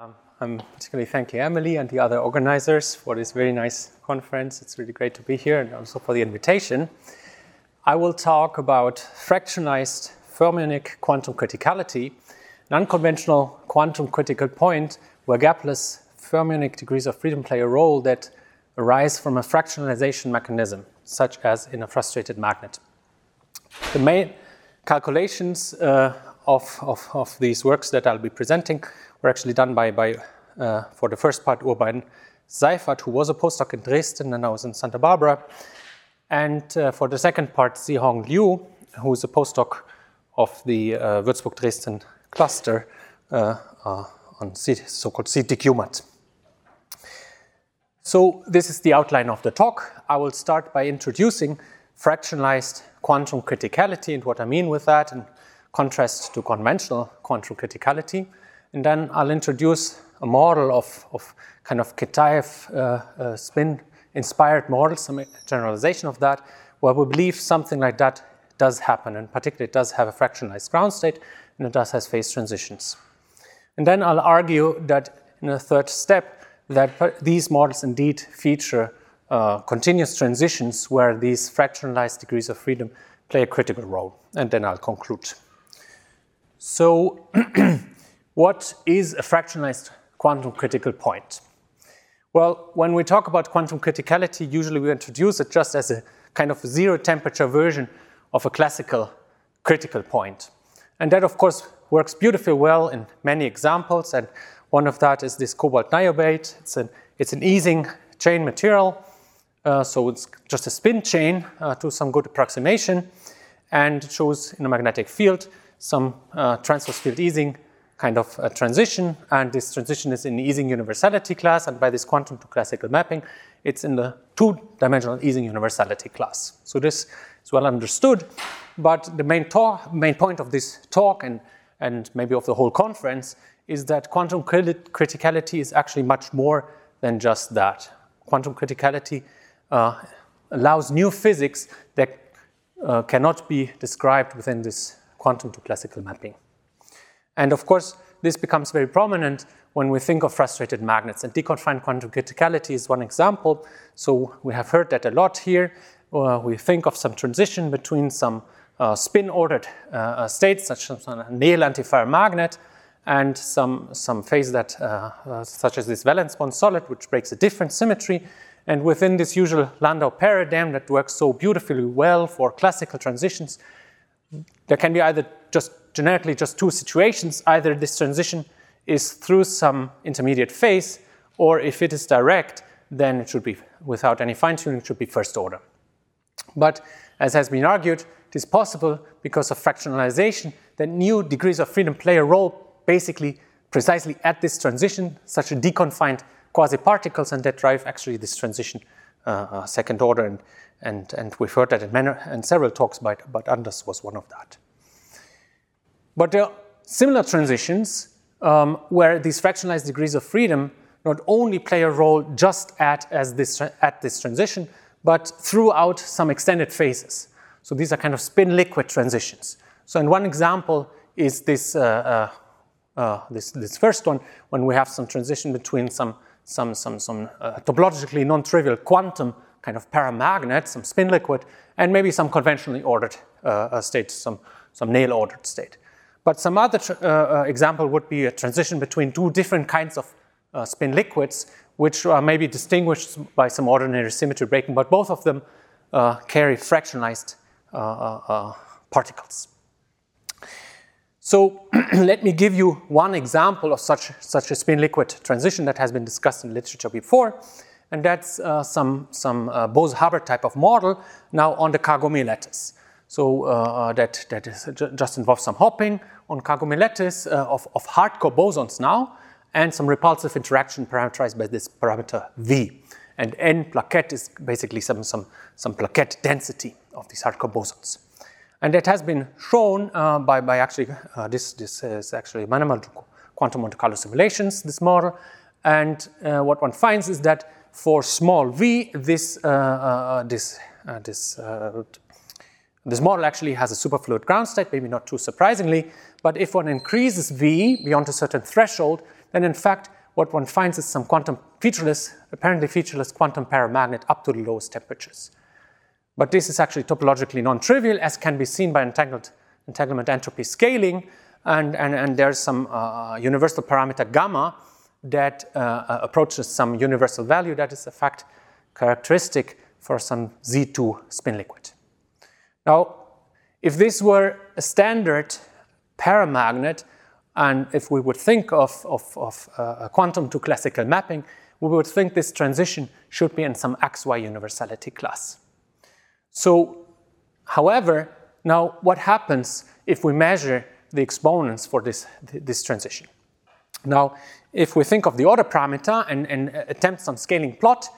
I'm particularly thanking Emily and the other organizers for this very nice conference. It's really great to be here, and also for the invitation. I will talk about fractionalized fermionic quantum criticality, an unconventional quantum critical point where gapless fermionic degrees of freedom play a role that arise from a fractionalization mechanism, such as in a frustrated magnet. The main calculations of these works that I'll be presenting were actually done by for the first part, Urban Seifert, who was a postdoc in Dresden and now is in Santa Barbara. And for the second part, Zhihong Liu, who is a postdoc of the Würzburg-Dresden cluster on so-called CTQMAT. So this is the outline of the talk. I will start by introducing fractionalized quantum criticality and what I mean with that in contrast to conventional quantum criticality. And then I'll introduce a model of kind of Kitaev spin-inspired model, some generalization of that, where we believe something like that does happen, and particularly it does have a fractionalized ground state, and it does have phase transitions. And then I'll argue that in a third step, that these models indeed feature continuous transitions where these fractionalized degrees of freedom play a critical role. And then I'll conclude. So what is a fractionalized quantum critical point? Well, when we talk about quantum criticality, usually we introduce it just as a kind of zero temperature version of a classical critical point. And that, of course, works beautifully well in many examples. And one of that is this cobalt niobate. It's an Ising chain material. So it's just a spin chain to some good approximation. And it shows in a magnetic field some transverse field Ising kind of a transition, and this transition is in the Ising universality class, and by this quantum to classical mapping, it's in the two-dimensional Ising universality class. So this is well understood, but the main point of this talk and maybe of the whole conference is that quantum criticality is actually much more than just that. Quantum criticality allows new physics that cannot be described within this quantum to classical mapping. And of course, this becomes very prominent when we think of frustrated magnets. And deconfined quantum criticality is one example. So we have heard that a lot here. We think of some transition between some spin-ordered states, such as a Néel antiferromagnet, magnet, and some phase that, such as this valence bond solid, which breaks a different symmetry. And within this usual Landau paradigm that works so beautifully well for classical transitions, there can be either generically just two situations. Either this transition is through some intermediate phase, or if it is direct, then it should be, without any fine-tuning, it should be first order. But as has been argued, it is possible because of fractionalization that new degrees of freedom play a role basically precisely at this transition, such as deconfined quasi-particles, and that drive actually this transition second order. And we've heard that in several talks, but Anders was one of that. But there are similar transitions where these fractionalized degrees of freedom not only play a role just at this transition, but throughout some extended phases. So these are kind of spin-liquid transitions. So in one example is this first one, when we have some transition between some topologically non-trivial quantum kind of paramagnet, some spin liquid, and maybe some conventionally ordered state, some Néel ordered state. But some other example would be a transition between two different kinds of spin liquids, which are maybe distinguished by some ordinary symmetry breaking, but both of them carry fractionalized particles. So let me give you one example of such a spin liquid transition that has been discussed in literature before, and that's some Bose-Hubbard type of model now on the Kagome lattice. So that is just involves some hopping on Kagome lattice of hardcore bosons now, and some repulsive interaction parameterized by this parameter V. And N plaquette is basically some plaquette density of these hardcore bosons. And that has been shown by actually, this is actually Manemar quantum Monte Carlo simulations, this model. And what one finds is that for small v, this model actually has a superfluid ground state, maybe not too surprisingly. But if one increases v beyond a certain threshold, then in fact what one finds is some apparently featureless quantum paramagnet up to the lowest temperatures. But this is actually topologically non-trivial, as can be seen by entanglement entropy scaling, and there's some universal parameter gamma that approaches some universal value that is in fact characteristic for some Z2 spin liquid. Now, if this were a standard paramagnet, and if we would think of a quantum to classical mapping, we would think this transition should be in some XY universality class. So, however, now what happens if we measure the exponents for this transition? Now, if we think of the order parameter and attempt some scaling plot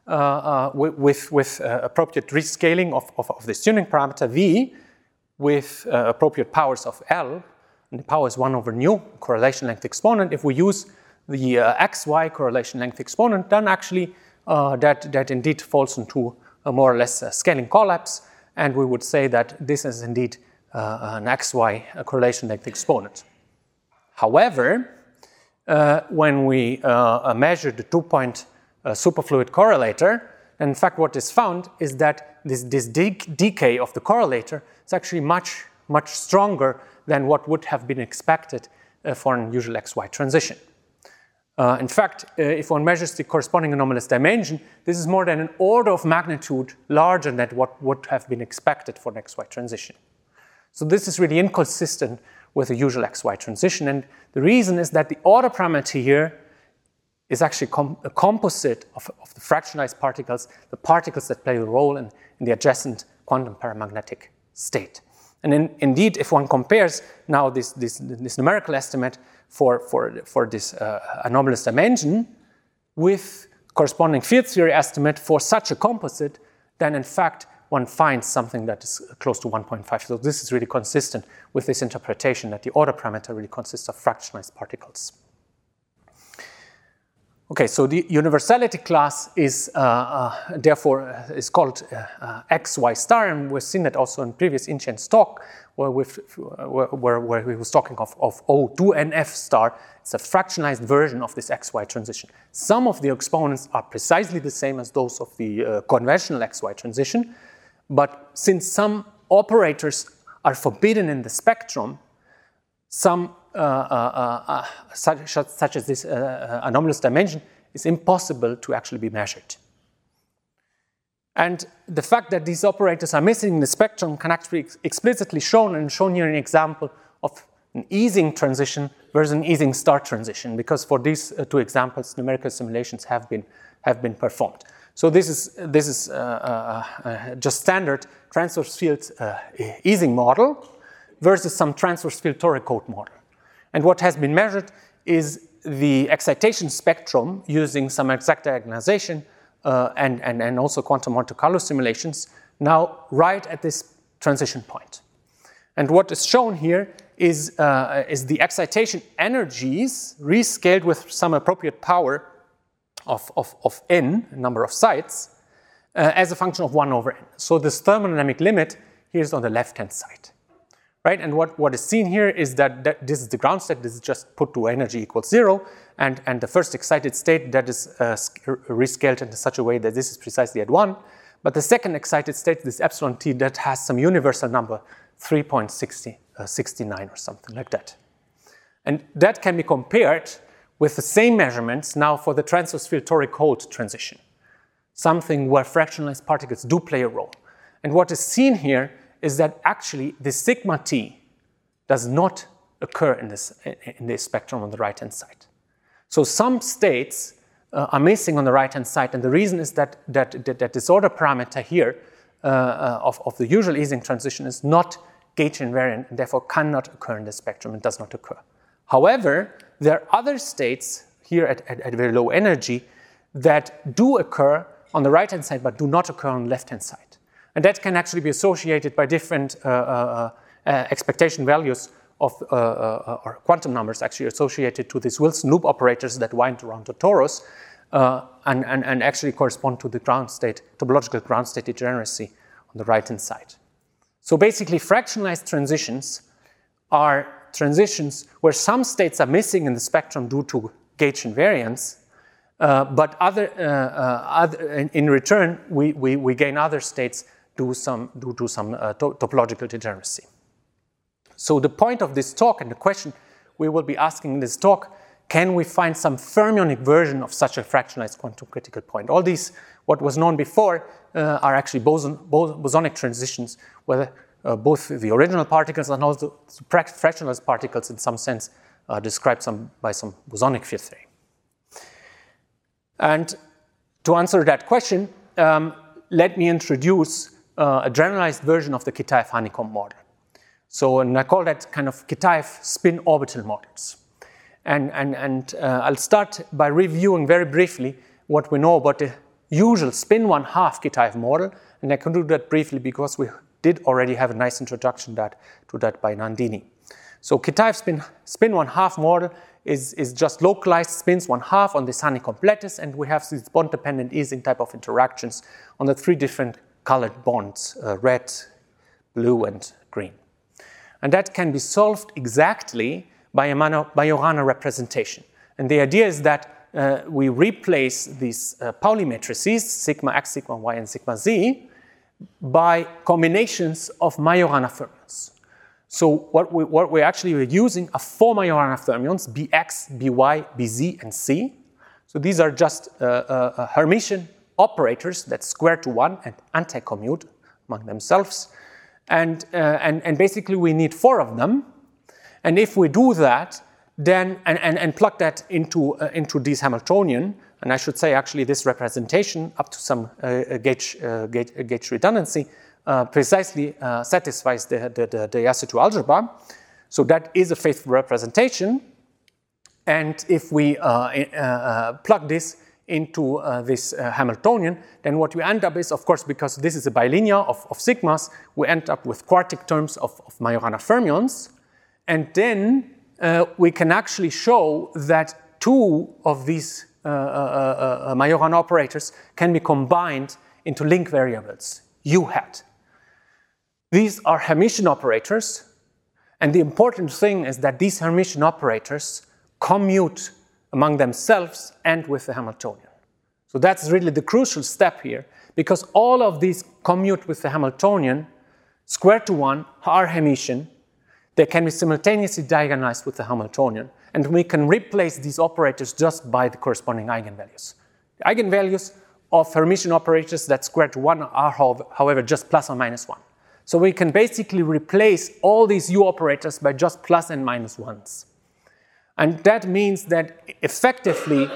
with appropriate rescaling of this tuning parameter V with appropriate powers of L, and the power is 1 over nu, correlation length exponent. If we use the XY correlation length exponent, then actually that indeed falls into a more or less scaling collapse, and we would say that this is indeed an XY correlation length exponent. However, when we measure the 2-point superfluid correlator, in fact what is found is that this decay of the correlator is actually much stronger than what would have been expected for an usual XY transition. In fact, if one measures the corresponding anomalous dimension, this is more than an order of magnitude larger than what would have been expected for an XY transition. So this is really inconsistent with a usual XY transition, and the reason is that the order parameter here is actually a composite of the fractionalized particles, the particles that play a role in the adjacent quantum paramagnetic state. And indeed, if one compares now this numerical estimate for this anomalous dimension with corresponding field theory estimate for such a composite, then in fact one finds something that is close to 1.5. So this is really consistent with this interpretation that the order parameter really consists of fractionalized particles. Okay, so the universality class is therefore is called XY star, and we've seen that also in previous Inqian's talk, where he was talking of O2NF star. It's a fractionalized version of this XY transition. Some of the exponents are precisely the same as those of the conventional XY transition, but since some operators are forbidden in the spectrum, some such as this anomalous dimension is impossible to actually be measured. And the fact that these operators are missing in the spectrum can actually be explicitly shown here an example of an Ising transition versus an Ising star transition, because for these two examples, numerical simulations have been performed. So this is just standard transverse field Ising model versus some transverse field Toric model. And what has been measured is the excitation spectrum using some exact diagonalization and also quantum Monte Carlo simulations now right at this transition point. And what is shown here is the excitation energies rescaled with some appropriate power of n, number of sites, as a function of 1 over n. So this thermodynamic limit here is on the left-hand side. Right? And what is seen here is that this is the ground state. This is just put to energy equals 0, and the first excited state that is rescaled in such a way that this is precisely at 1. But the second excited state, this epsilon t, that has some universal number, 3.69 or something like that. And that can be compared with the same measurements now for the transverse field Toric transition, something where fractionalized particles do play a role. And what is seen here is that actually the sigma t does not occur in this spectrum on the right-hand side. So some states are missing on the right-hand side, and the reason is that this order parameter here of the usual Ising transition is not gauge invariant and therefore cannot occur in the spectrum and does not occur. However, there are other states here at very low energy that do occur on the right-hand side but do not occur on the left-hand side. And that can actually be associated by different expectation values of or quantum numbers actually associated to these Wilson loop operators that wind around the torus and actually correspond to the ground state, topological ground state degeneracy on the right-hand side. So basically, fractionalized transitions are transitions where some states are missing in the spectrum due to gauge invariance, but in return, we gain other states due to some topological degeneracy. So the point of this talk and the question we will be asking in this talk, can we find some fermionic version of such a fractionalized quantum critical point? All these, what was known before, are actually bosonic transitions, where both the original particles and also fractionalized particles in some sense described by some bosonic field theory. And to answer that question, let me introduce a generalized version of the Kitaev honeycomb model. So, and I call that kind of Kitaev spin orbital models. And I'll start by reviewing very briefly what we know about the usual spin 1/2 Kitaev model, and I can do that briefly because we did already have a nice introduction to that by Nandini. So Kitaev spin 1/2 model is just localized spins 1/2 on this honeycomb lattice, and we have these bond-dependent easing type of interactions on the 3 different colored bonds, red, blue, and green. And that can be solved exactly by a Majorana representation. And the idea is that we replace these Pauli matrices, sigma x, sigma y, and sigma z, by combinations of Majorana fermions. So what we actually were using are 4 Majorana fermions, Bx, By, Bz, and C. So these are just Hermitian operators that square to 1 and anti-commute among themselves. And basically we need 4 of them. And if we do that, then and plug that into this Hamiltonian, and I should say actually this representation up to some gauge redundancy precisely satisfies the Yasu algebra. So that is a faithful representation. And if we plug this into this Hamiltonian, then what we end up is, of course, because this is a bilinear of sigmas, we end up with quartic terms of Majorana fermions. And then we can actually show that 2 of these Majorana operators can be combined into link variables, U hat. These are Hermitian operators, and the important thing is that these Hermitian operators commute among themselves and with the Hamiltonian. So that's really the crucial step here, because all of these commute with the Hamiltonian, square to 1, are Hermitian. They can be simultaneously diagonalized with the Hamiltonian, and we can replace these operators just by the corresponding eigenvalues. The eigenvalues of Hermitian operators that square to 1 are, however, just plus or minus 1. So we can basically replace all these U operators by just plus and minus 1s. And that means that effectively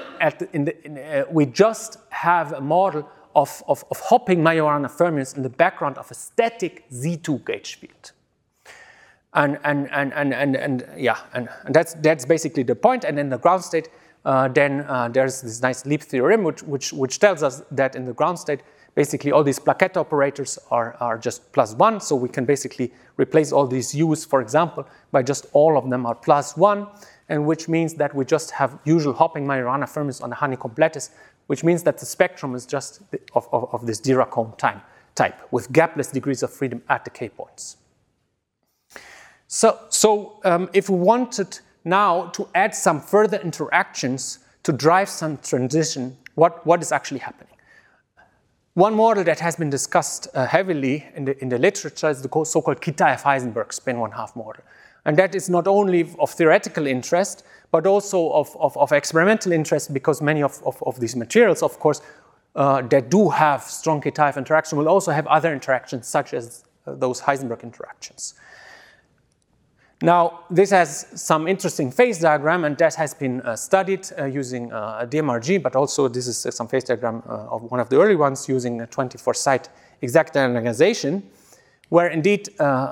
we just have a model of hopping Majorana fermions in the background of a static Z2 gauge field. And that's basically the point. And in the ground state, there's this nice leap theorem which tells us that in the ground state, basically all these plaquette operators are just plus 1. So we can basically replace all these U's, for example, by just all of them are plus 1, and which means that we just have usual hopping Majorana fermions on a honeycomb lattice, which means that the spectrum is just of this Dirac cone type with gapless degrees of freedom at the K points. So if we wanted now to add some further interactions to drive some transition, what is actually happening? One model that has been discussed heavily in the literature is the so-called Kitaev-Heisenberg spin 1/2 model. And that is not only of theoretical interest, but also of experimental interest, because many of these materials, of course, that do have strong Kitaev interaction will also have other interactions, such as those Heisenberg interactions. Now, this has some interesting phase diagram, and that has been studied using DMRG, but also this is some phase diagram of one of the early ones using a 24-site exact diagonalization, where indeed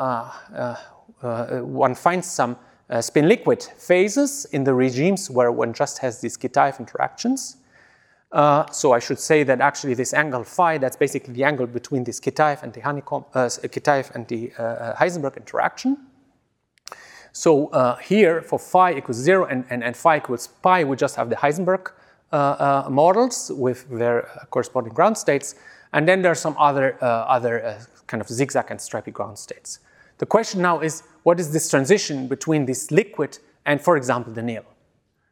one finds some spin liquid phases in the regimes where one just has these Kitaev interactions. So I should say that actually this angle phi, that's basically the angle between this Kitaev and the honeycomb, Kitaev and the Heisenberg interaction. So here for phi equals 0 and phi equals pi, we just have the Heisenberg models with their corresponding ground states. And then there are some other kind of zigzag and stripy ground states. The question now is, what is this transition between this liquid and, for example, the Neal?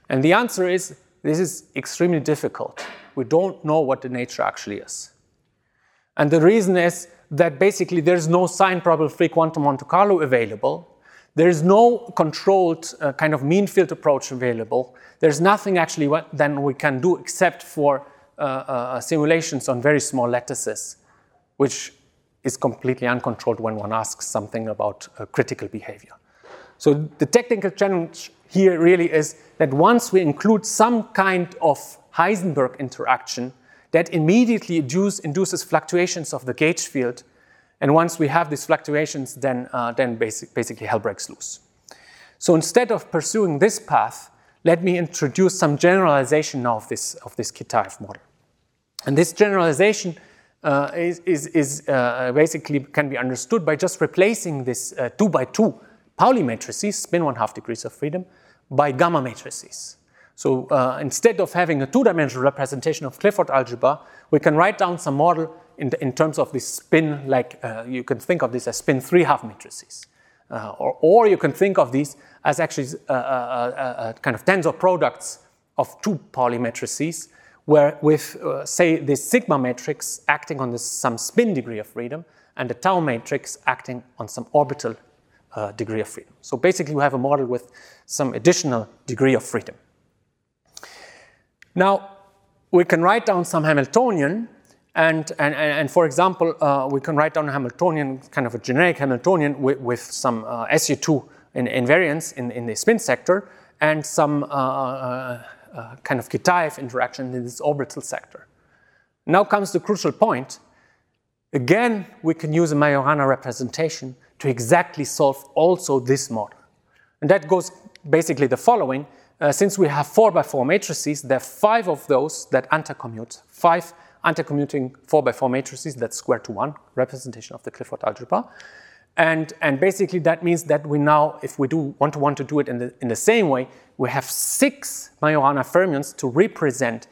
And the answer is, this is extremely difficult. We don't know what the nature actually is. And the reason is that basically there's no sign probability-free quantum Monte Carlo available. There's no controlled kind of mean field approach available. There's nothing actually then we can do except for simulations on very small lattices, which is completely uncontrolled when one asks something about critical behavior. So the technical challenge here really is that once we include some kind of Heisenberg interaction, that immediately induces fluctuations of the gauge field. And once we have these fluctuations, then basically hell breaks loose. So instead of pursuing this path, let me introduce some generalization now of this Kitaev model. And this generalization is basically can be understood by just replacing this 2x2 Pauli matrices, spin 1/2 degrees of freedom, by gamma matrices. So instead of having a two-dimensional representation of Clifford algebra, we can write down some model in terms of this spin, like you can think of this as spin 3/2 matrices. Or you can think of these as actually kind of tensor products of two Pauli matrices, where with, say, this sigma matrix acting on some spin degree of freedom, and the tau matrix acting on some orbital degree of freedom. So basically, we have a model with some additional degree of freedom. Now, we can write down some Hamiltonian, and for example, we can write down a Hamiltonian, kind of a generic Hamiltonian with some SU2 invariance in the spin sector, and some kind of Kitaev interaction in this orbital sector. Now comes the crucial point. Again, we can use a Majorana representation to exactly solve also this model. And that goes basically the following. Since we have 4x4 matrices, there are 5 of those that anticommute, 5 anticommuting 4x4 matrices, that's square to 1, representation of the Clifford algebra. And basically that means that we now, if we want to do it in the same way, we have 6 Majorana fermions to represent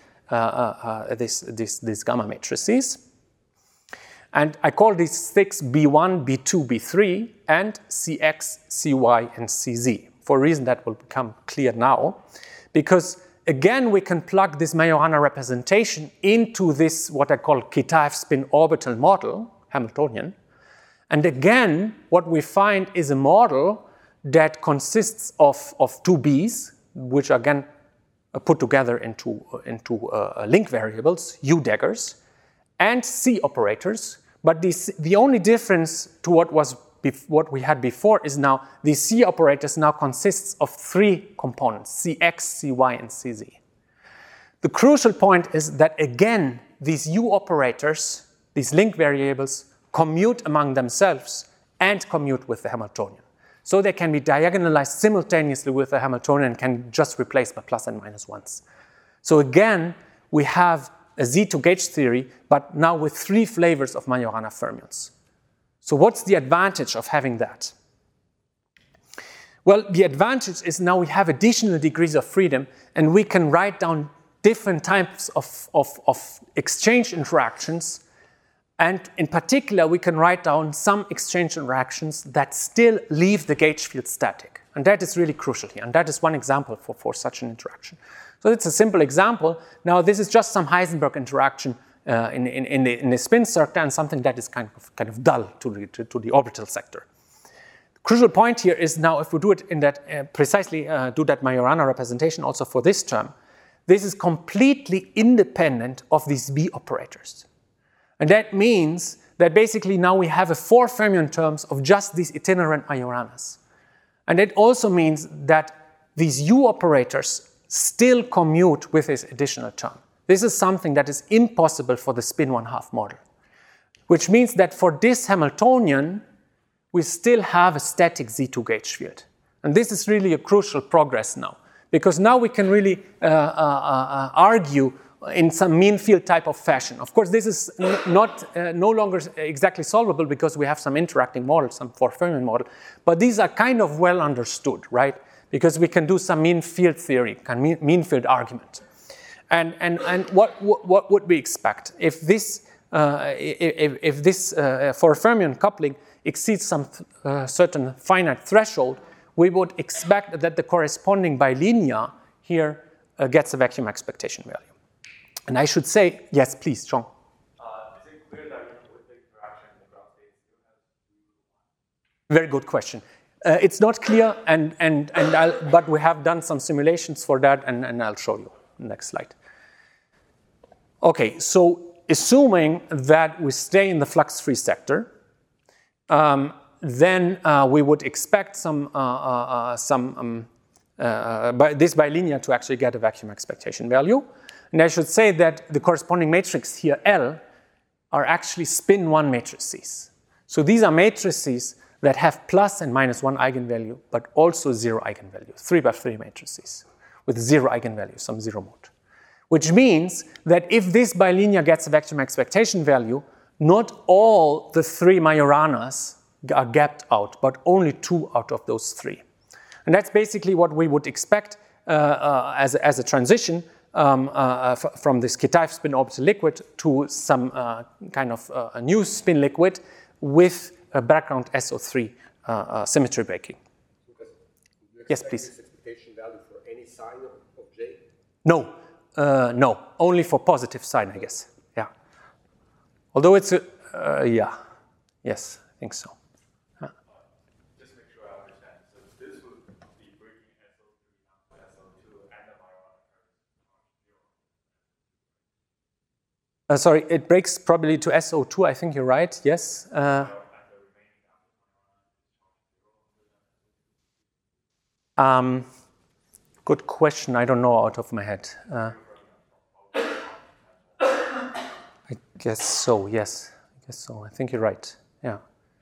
these gamma matrices. And I call these 6 B1, B2, B3, and CX, CY, and CZ, for a reason that will become clear now. Because again, we can plug this Majorana representation into this, what I call Kitaev spin orbital model, Hamiltonian. And again, what we find is a model that consists of 2 B's, which are again put together into link variables, U daggers, and C operators. But the only difference to what we had before is now the C operators now consists of 3 components, CX, CY, and CZ. The crucial point is that again, these U operators, these link variables, commute among themselves and commute with the Hamiltonian. So they can be diagonalized simultaneously with the Hamiltonian and can just replace by plus and minus ones. So again, we have a Z2 gauge theory, but now with 3 flavors of Majorana fermions. So what's the advantage of having that? Well, the advantage is now we have additional degrees of freedom, and we can write down different types of exchange interactions. And in particular, we can write down some exchange interactions that still leave the gauge field static. And that is really crucial here. And that is one example for such an interaction. So it's a simple example. Now, this is just some Heisenberg interaction in the spin sector and something that is kind of dull to the orbital sector. The crucial point here is now if we do it in that precisely do that Majorana representation also for this term, this is completely independent of these B operators. And that means that basically now we have 4 fermion terms of just these itinerant Majoranas. And it also means that these U operators still commute with this additional term. This is something that is impossible for the spin 1/2 model, which means that for this Hamiltonian, we still have a static Z2 gauge field. And this is really a crucial progress now, because now we can really argue in some mean field type of fashion. Of course, this is no longer exactly solvable because we have some interacting models, some 4 fermion model, but these are kind of well understood, right? Because we can do some mean field theory, mean field argument. And what would we expect if this for fermion coupling exceeds some certain finite threshold? We would expect that the corresponding bilinear here gets a vacuum expectation value. And I should say, yes, please, John. Is it clear that with the interaction in the ground state still has Very good question. It's not clear, but we have done some simulations for that, and I'll show you. Next slide. Okay, so assuming that we stay in the flux-free sector, then we would expect this bilinear to actually get a vacuum expectation value. And I should say that the corresponding matrix here, L, are actually spin 1 matrices. So these are matrices that have plus and minus 1 eigenvalue, but also 0 eigenvalue, 3 by 3 matrices with 0 eigenvalue, some 0 mode. Which means that if this bilinear gets a vacuum expectation value, not all the 3 Majoranas are gapped out, but only 2 out of those 3. And that's basically what we would expect as a transition from this Kitaev spin orbital liquid to some kind of a new spin liquid with a background SO3 symmetry breaking. Yes, please. This expectation value for any sign of J? No, no, only for positive sign, I guess. Yeah. Although it's yeah, yes, I think so. Just make sure I understand. So this would be breaking SO3 down to SO2 and the Majorana. Sorry, it breaks probably to SO2, I think you're right, yes. Good question, I don't know out of my head. I guess so, yes. I guess so, I think you're right, yeah.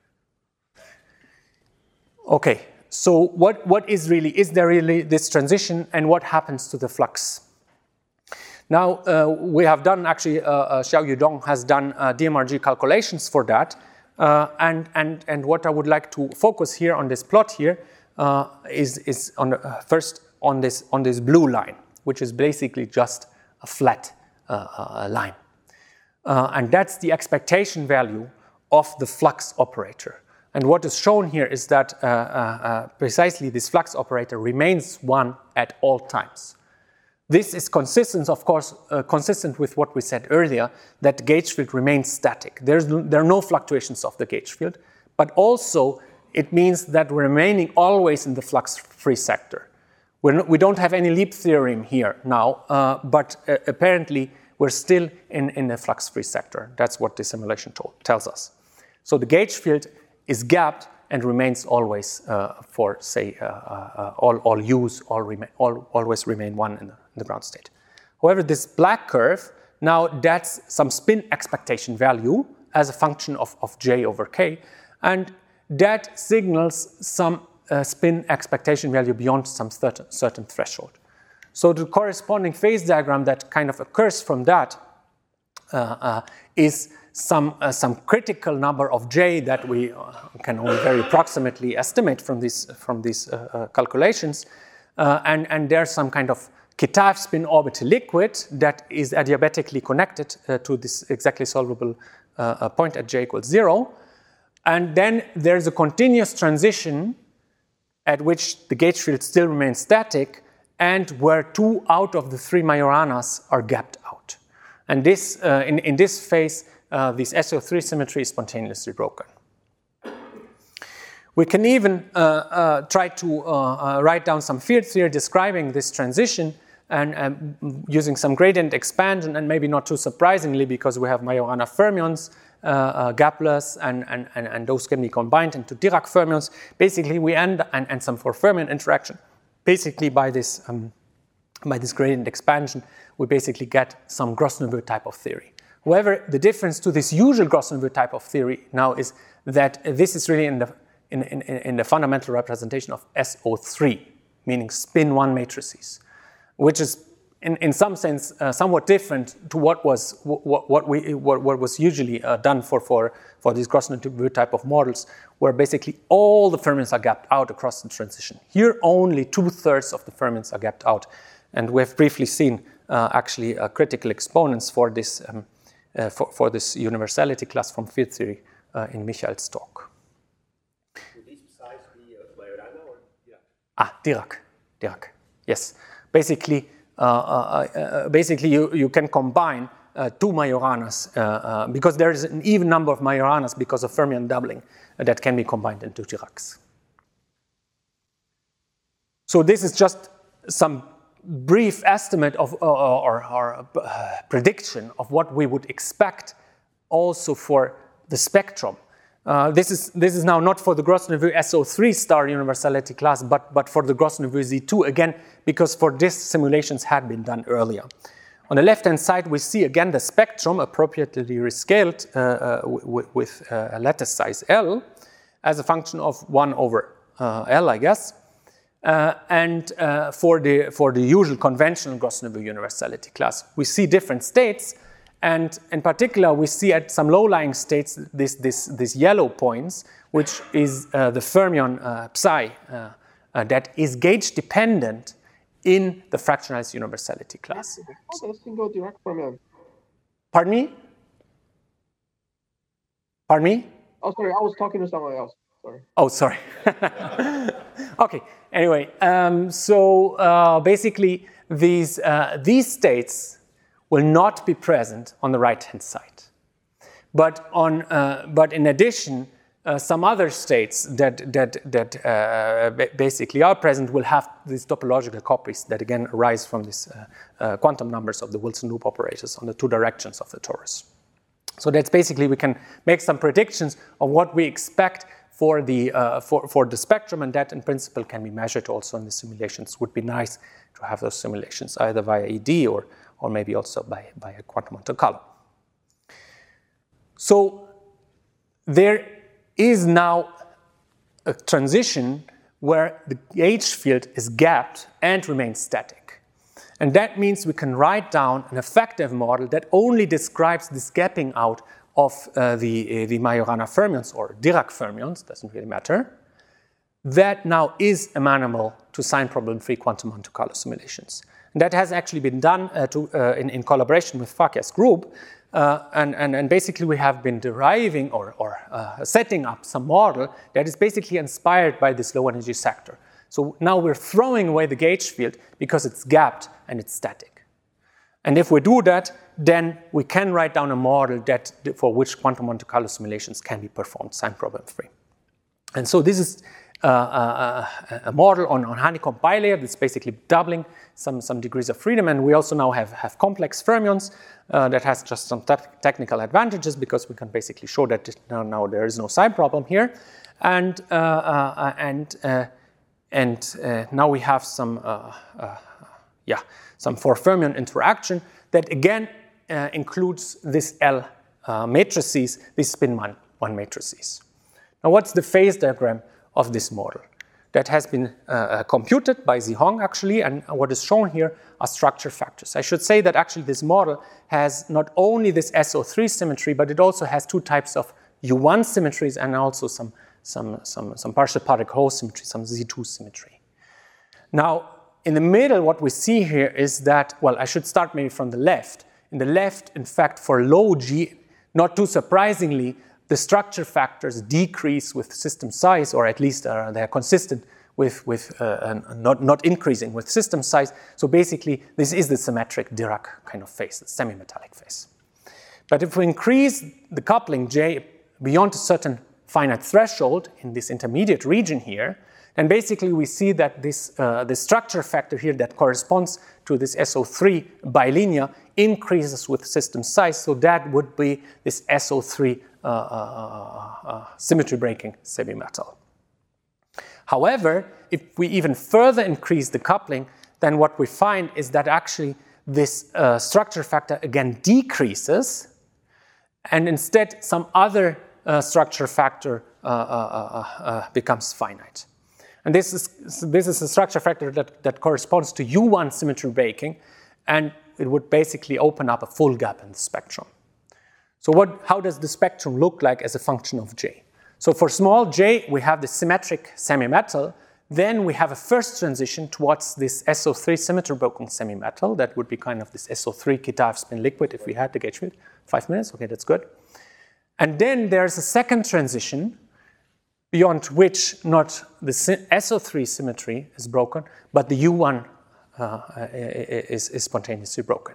Okay, so what is there really this transition, and what happens to the flux? Now, we have done, actually, Xiaoyu Dong has done DMRG calculations for that, and what I would like to focus here on this plot here is on first on this blue line, which is basically just a flat line. And that's the expectation value of the flux operator. And what is shown here is that precisely this flux operator remains 1 at all times. This is consistent, of course, consistent with what we said earlier, that the gauge field remains static. There are no fluctuations of the gauge field, but also it means that we're remaining always in the flux-free sector. We don't have any leap theorem here now, but apparently we're still in the flux-free sector. That's what the simulation tells us. So the gauge field is gapped and remains always for, say, all U's always remain 1 in the ground state. However, this black curve, now that's some spin expectation value as a function of J over K, and that signals some spin expectation value beyond some certain threshold. So the corresponding phase diagram that kind of occurs from that is some critical number of J that we can only very approximately estimate from these calculations, and there's some kind of Kitaev spin orbital liquid that is adiabatically connected to this exactly solvable point at J equals 0, and then there's a continuous transition at which the gauge field still remains static and where 2 out of the 3 Majoranas are gapped out. And this, in this phase, this SO3 symmetry is spontaneously broken. We can even try to write down some field theory describing this transition and using some gradient expansion, and maybe not too surprisingly because we have Majorana fermions, gapless, and those can be combined into Dirac fermions. Basically, we end, and some for fermion interaction, basically by this gradient expansion, we basically get some Gros-Neveu type of theory. However, the difference to this usual Gros-Neveu type of theory now is that this is really in the fundamental representation of SO3, meaning spin 1 matrices, which is in some sense somewhat different to what was usually done for these Gros-Neveu type of models, where basically all the fermions are gapped out across the transition. Here, only 2/3 of the fermions are gapped out, and we have briefly seen actually critical exponents for this universality class from field theory in Michael's talk. Would these precisely Majorana or Dirac? Dirac. Yes. Basically, basically you can combine two Majoranas because there is an even number of Majoranas because of fermion doubling that can be combined into Diracs. So this is just some brief estimate of or prediction of what we would expect also for the spectrum. This is now not for the Gros-Neveu SO3 star universality class, but for the Gros-Neveu Z2 again, because for this simulations had been done earlier. On the left-hand side, we see again the spectrum appropriately rescaled with a lattice size L as a function of 1 over L, I guess. And for the usual conventional Gros-Neveu universality class, we see different states, and in particular, we see at some low-lying states this yellow points, which is the fermion psi that is gauge-dependent in the fractionalized universality class. Oh, single Dirac fermion. Pardon me? Pardon me? Oh, sorry, I was talking to someone else. Sorry. Oh, sorry. Okay. Anyway, so basically, these states will not be present on the right-hand side, but in addition, some other states that basically are present will have these topological copies that again arise from these quantum numbers of the Wilson loop operators on the two directions of the torus. So that's basically we can make some predictions of what we expect for the spectrum, and that in principle can be measured also in the simulations. Would be nice to have those simulations either via ED or maybe also by a quantum Monte Carlo. So there is now a transition where the gauge field is gapped and remains static. And that means we can write down an effective model that only describes this gapping out of the Majorana fermions or Dirac fermions, doesn't really matter, that now is amenable to sign problem-free quantum Monte Carlo simulations. And that has actually been done in collaboration with Farkia's group, and basically we have been deriving or setting up some model that is basically inspired by this low energy sector. So now we're throwing away the gauge field because it's gapped and it's static. And if we do that, then we can write down a model for which quantum Monte Carlo simulations can be performed sign problem-free. And so this is a model on honeycomb bilayer that's basically doubling some degrees of freedom, and we also now have complex fermions that has just some technical advantages because we can basically show that now there is no sign problem here, and now we have some four fermion interaction that again includes this L matrices, these spin 1 matrices. Now, what's the phase diagram of this model? That has been computed by Zihong, actually, and what is shown here are structure factors. I should say that actually this model has not only this SO3 symmetry, but it also has two types of U1 symmetries and also some partial particle Hall symmetry, some Z2 symmetry. Now, in the middle, what we see here is that, well, I should start maybe from the left. In the left, in fact, for low G, not too surprisingly, the structure factors decrease with system size, or at least they're consistent with not increasing with system size. So basically, this is the symmetric Dirac kind of phase, the semi-metallic phase. But if we increase the coupling J beyond a certain finite threshold in this intermediate region here, then basically we see that this structure factor here that corresponds to this SO3 bilinear increases with system size. So that would be this SO3 symmetry breaking semi-metal. However, if we even further increase the coupling, then what we find is that actually this structure factor again decreases, and instead some other structure factor becomes finite. And this is a structure factor that corresponds to U1 symmetry breaking, and it would basically open up a full gap in the spectrum. So how does the spectrum look like as a function of J? So for small j, we have the symmetric semi-metal. Then we have a first transition towards this SO3 symmetry broken semi-metal. That would be kind of this SO3 Kitaev spin liquid if we had the gauge field. 5 minutes, okay, that's good. And then there's a second transition beyond which not the SO3 symmetry is broken, but the U1 is spontaneously broken.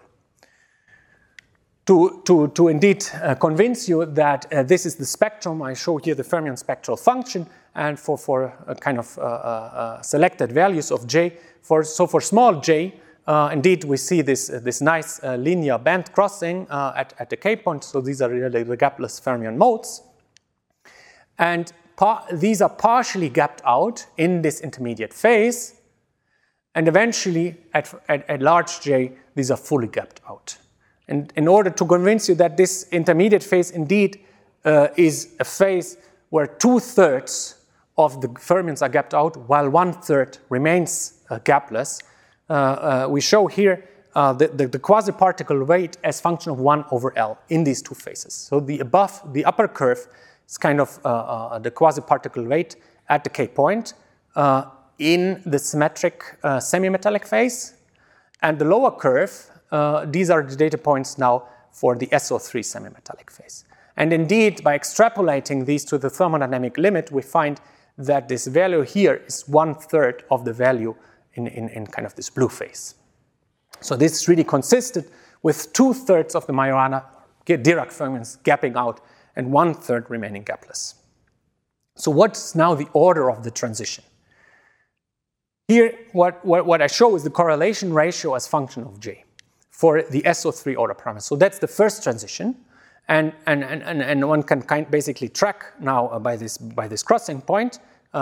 To indeed convince you that this is the spectrum, I show here the fermion spectral function, and for a kind of selected values of j. For small j, indeed we see this nice linear band crossing at the k point. So these are really the gapless fermion modes, and these are partially gapped out in this intermediate phase, and eventually at large j, these are fully gapped out. And in order to convince you that this intermediate phase indeed is a phase where 2/3 of the fermions are gapped out while 1/3 remains gapless, we show here the quasi-particle weight as function of 1/L in these two phases. So the upper curve is kind of the quasi-particle weight at the k point in the symmetric semi-metallic phase, and the lower curve, these are the data points now for the SO3 semi-metallic phase. And indeed, by extrapolating these to the thermodynamic limit, we find that this value here is 1/3 of the value in kind of this blue phase. So this is really consistent with 2/3 of the Majorana Dirac fermions gapping out and 1/3 remaining gapless. So what's now the order of the transition? Here, what I show is the correlation ratio as function of j for the SO3 order parameter. So that's the first transition, and one can basically track now by this crossing point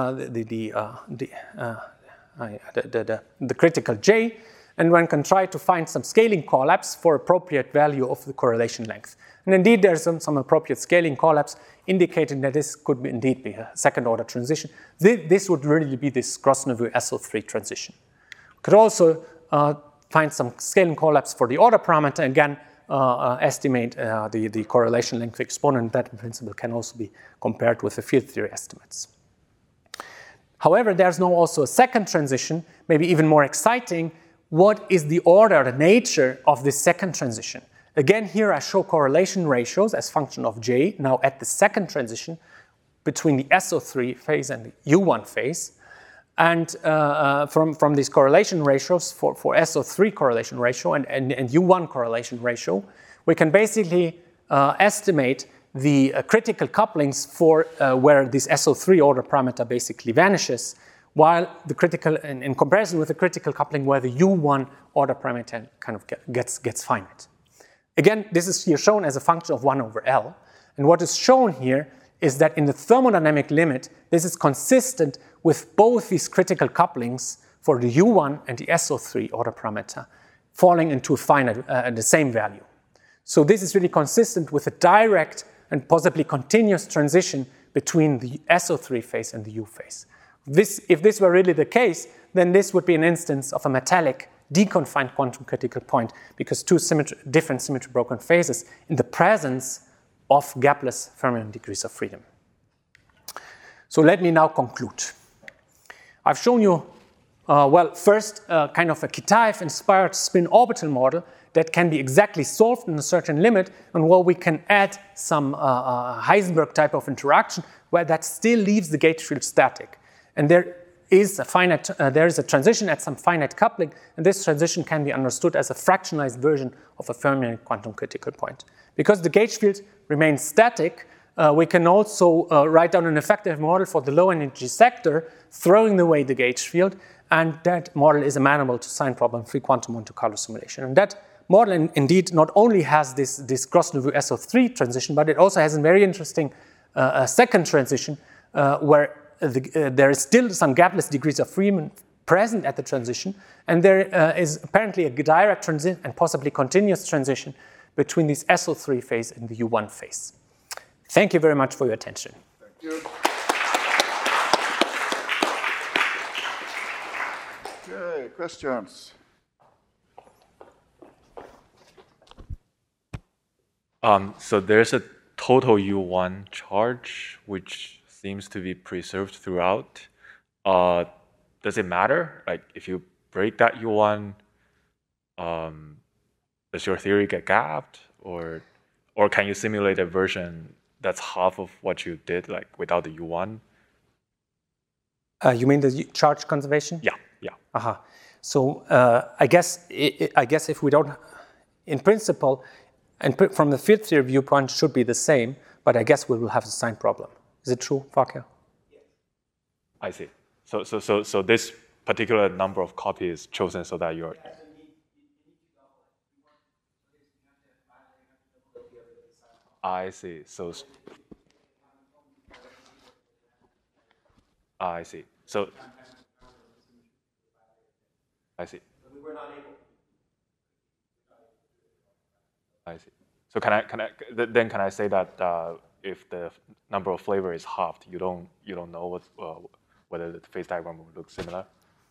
the critical j, and one can try to find some scaling collapse for appropriate value of the correlation length. And indeed, there's some appropriate scaling collapse indicating that this could indeed be a second order transition. This would really be this Gros-Neveu SO3 transition. Could also find some scaling collapse for the order parameter, again, estimate the correlation length exponent. That in principle can also be compared with the field theory estimates. However, there's now also a second transition, maybe even more exciting. What is the order, the nature of this second transition? Again, here I show correlation ratios as function of j, now at the second transition between the SO3 phase and the U1 phase. And from these correlation ratios for SO3 correlation ratio and U1 correlation ratio, we can basically estimate the critical couplings for where this SO3 order parameter basically vanishes, while the critical, in comparison with the critical coupling where the U1 order parameter kind of gets finite. Again, this is here shown as a function of 1/L, and what is shown here is that in the thermodynamic limit, this is consistent with both these critical couplings for the U1 and the SO3 order parameter falling into finite, the same value. So this is really consistent with a direct and possibly continuous transition between the SO3 phase and the U phase. If this were really the case, then this would be an instance of a metallic deconfined quantum critical point, because two different symmetry broken phases in the presence of gapless fermion degrees of freedom. So let me now conclude. I've shown you, first, kind of a Kitaev-inspired spin orbital model that can be exactly solved in a certain limit, and where we can add some Heisenberg type of interaction where that still leaves the gauge field static. And there is a transition at some finite coupling, and this transition can be understood as a fractionalized version of a fermion quantum critical point. Because the gauge field remains static, we can also write down an effective model for the low energy sector, throwing away the gauge field, and that model is amenable to sign problem-free quantum Monte Carlo simulation. And that model indeed not only has this Gros-Neveu SO3 transition, but it also has a very interesting second transition where there is still some gapless degrees of freedom present at the transition, and there is apparently a direct transition and possibly continuous transition between this SO3 phase and the U1 phase. Thank you very much for your attention. Thank you. Okay, questions? So there's a total U1 charge which seems to be preserved throughout. Does it matter? Like if you break that U1, does your theory get gapped, or can you simulate a version that's half of what you did, like without the U1? You mean the charge conservation? Yeah. Uh-huh. So I guess if we don't, in principle, and from the field theory viewpoint, should be the same, but I guess we will have the sign problem. Is it true, Fakir? I see. So this particular number of copies is chosen so that you're. I see. I see. So I see. We were not able. I see. So can I say that if the number of flavor is halved, you don't know whether the phase diagram will look similar?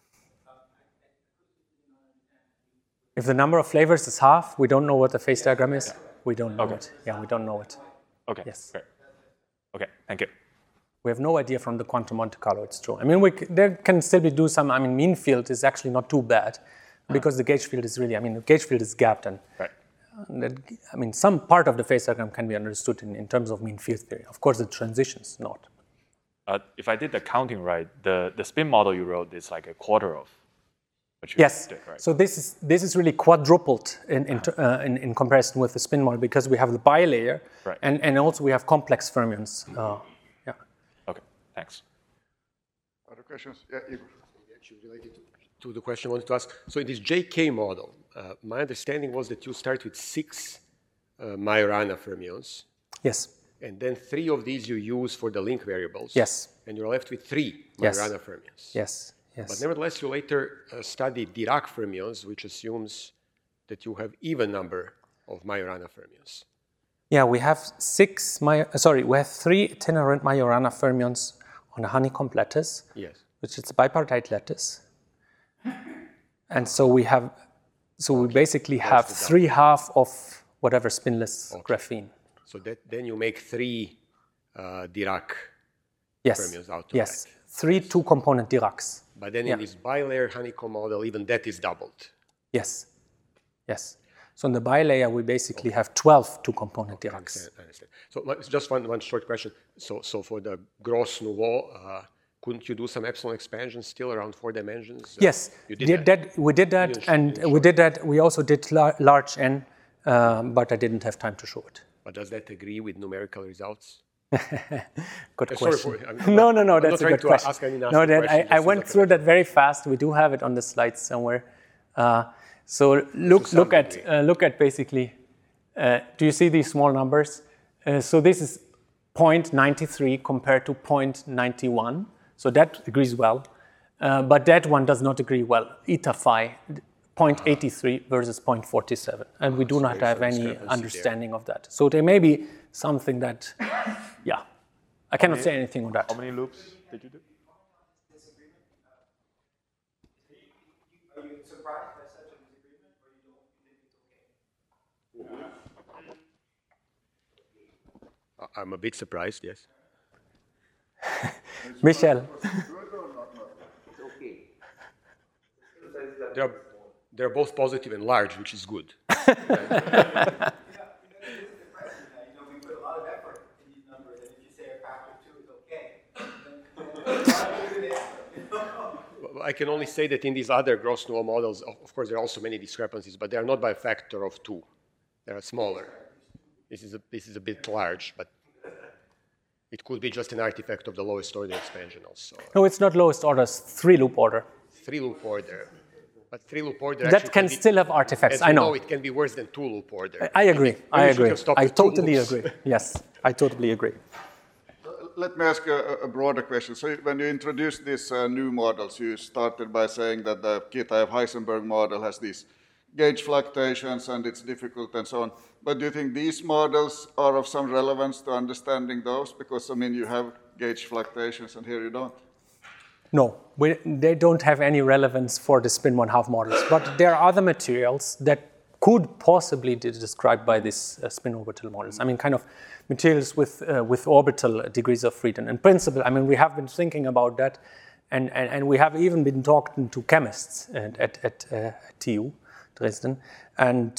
If the number of flavors is half, we don't know what the phase diagram is. We don't know Okay. it. Yeah, we don't know it. Okay. Yes. Great. Okay. Thank you. We have no idea from the quantum Monte Carlo. It's true. I mean, there can still be do some. I mean, mean field is actually not too bad because the gauge field is really. I mean, the gauge field is gapped, and Right. I mean, some part of the phase diagram can be understood in terms of mean field theory. Of course, the transitions not. If I did the counting right, the spin model you wrote is like a quarter of what you Yes. did, right? So this is really quadrupled in comparison with the spin model because we have the bilayer, Right. and also we have complex fermions. Yeah. Okay. Thanks. Other questions? Yeah, Igor. Actually related to the question I wanted to ask. So in this JK model, my understanding was that you start with 6 Majorana fermions, Yes. and then 3 of these you use for the link variables. Yes. And you're left with 3 Yes. Majorana fermions. Yes. But Yes. nevertheless, you later studied Dirac fermions, which assumes that you have even number of Majorana fermions. Yeah, we have we have 3 itinerant Majorana fermions on a honeycomb lattice, Yes. which is a bipartite lattice. And so we basically have 3/2 of whatever spinless graphene. So then you make 3 Dirac Yes. fermions out of Yes. that. 3 2-component Diracs. But then in this bilayer honeycomb model, even that is doubled. Yes. Yes. So in the bilayer, we basically have 12 2-component Diracs. I understand. So just one short question. So for the Gros Nouveau, couldn't you do some epsilon expansion still around 4 dimensions? Yes, You did that. we did that, didn't and show we did that. We also did large n, but I didn't have time to show it. But does that agree with numerical results? Good Sorry question. for- I'm No, not that's a trying good to question. ask any nasty No, question, I just went like a- through that very fast. We do have it on the slides somewhere. So look at basically. Do you see these small numbers? So this is 0.93 compared to 0.91. So that agrees well, but that one does not agree well. Eta phi, 0.83 versus 0.47, and we do not have any understanding of that. So there may be something that, yeah, I cannot say anything on that. How many loops did you do? Are you surprised by such a disagreement, or you don't think it's okay? I'm a bit surprised, yes. Michel. They're both positive and large, which is good. I can only say that in these other Gros Nouveau models, of course, there are also many discrepancies, but they are not by a factor of 2. They are smaller. This is a bit large, but it could be just an artifact of the lowest order expansion also. No, it's not lowest order, it's 3-loop order. 3-loop order. But 3-loop order That actually can be, still have artifacts, as I you know. It can be worse than 2-loop order. I agree, I we should agree. have stopped I at 2 totally loops. agree. Yes, I totally agree. Let me ask a broader question. So when you introduced these new models, you started by saying that the Kitaev-Heisenberg model has these gauge fluctuations and it's difficult and so on. But do you think these models are of some relevance to understanding those? Because, I mean, you have gauge fluctuations and here you don't. No, they don't have any relevance for the spin 1/2 models, but there are other materials that could possibly be described by these spin orbital models. I mean, kind of materials with orbital degrees of freedom. In principle, I mean, we have been thinking about that, and we have even been talking to chemists at TU Dresden, and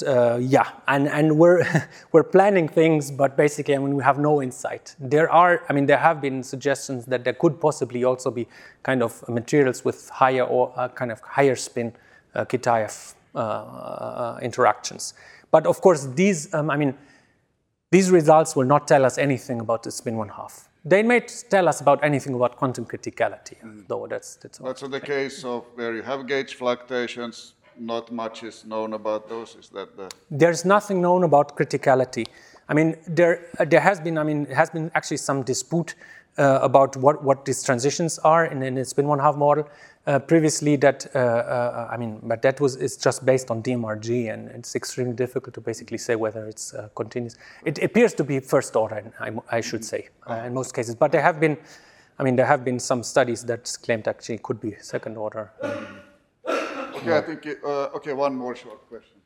we're planning things, but basically, I mean, we have no insight. There have been suggestions that there could possibly also be kind of materials with higher or kind of higher spin Kitaev interactions. But of course, these results will not tell us anything about the spin 1/2. They may tell us about anything about quantum criticality, though that's all. That's the case of where you have gauge fluctuations, not much is known about those. Is that the... There's nothing known about criticality. I mean, there has been actually some dispute about what these transitions are in the spin 1/2 model. Previously, but that is just based on DMRG, and it's extremely difficult to basically say whether it's continuous. It appears to be first order, I should say, in most cases. But there have been some studies that claimed actually it could be second order. Okay, I think. One more short question.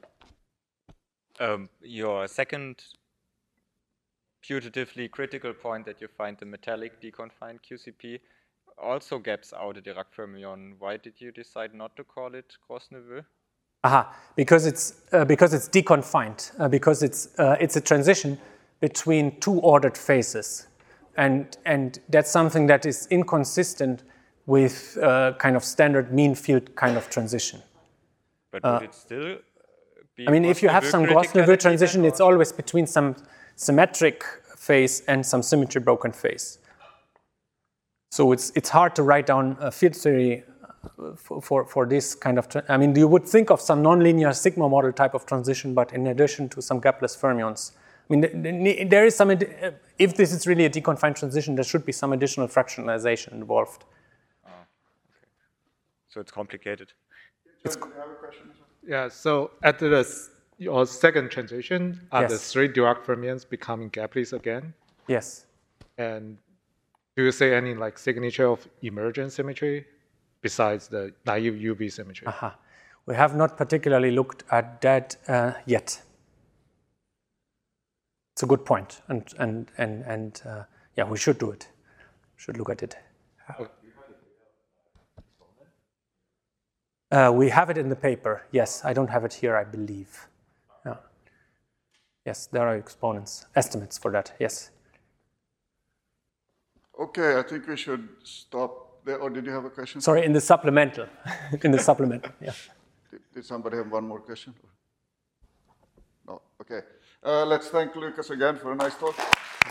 Your second putatively critical point that you find the metallic deconfined QCP also gaps out a Dirac fermion. Why did you decide not to call it Gros-Neveu? Because it's deconfined. Because it's a transition between two ordered phases, and that's something that is inconsistent with kind of standard mean field kind of transition. But would it still be? I mean, if you have some Gros-Neveu transition, it's always between some symmetric phase and some symmetry broken phase. So it's hard to write down a field theory for this kind of. You would think of some nonlinear sigma model type of transition, but in addition to some gapless fermions. I mean, there is some. If this is really a deconfined transition, there should be some additional fractionalization involved. Oh, okay. So it's complicated. John, do you have a question? Yeah. So at your second transition, are the three Dirac fermions becoming gapless again? Yes. And do you say any signature of emergent symmetry besides the naive UV symmetry? We have not particularly looked at that yet. It's a good point, and we should do it. Should look at it. We have it in the paper. Yes, I don't have it here, I believe. Yeah. Yes, there are estimates for that. Yes. Okay, I think we should stop there. Or did you have a question? Sorry, in the supplemental. Yeah. Did somebody have one more question? No. Okay. Let's thank Lukas again for a nice talk.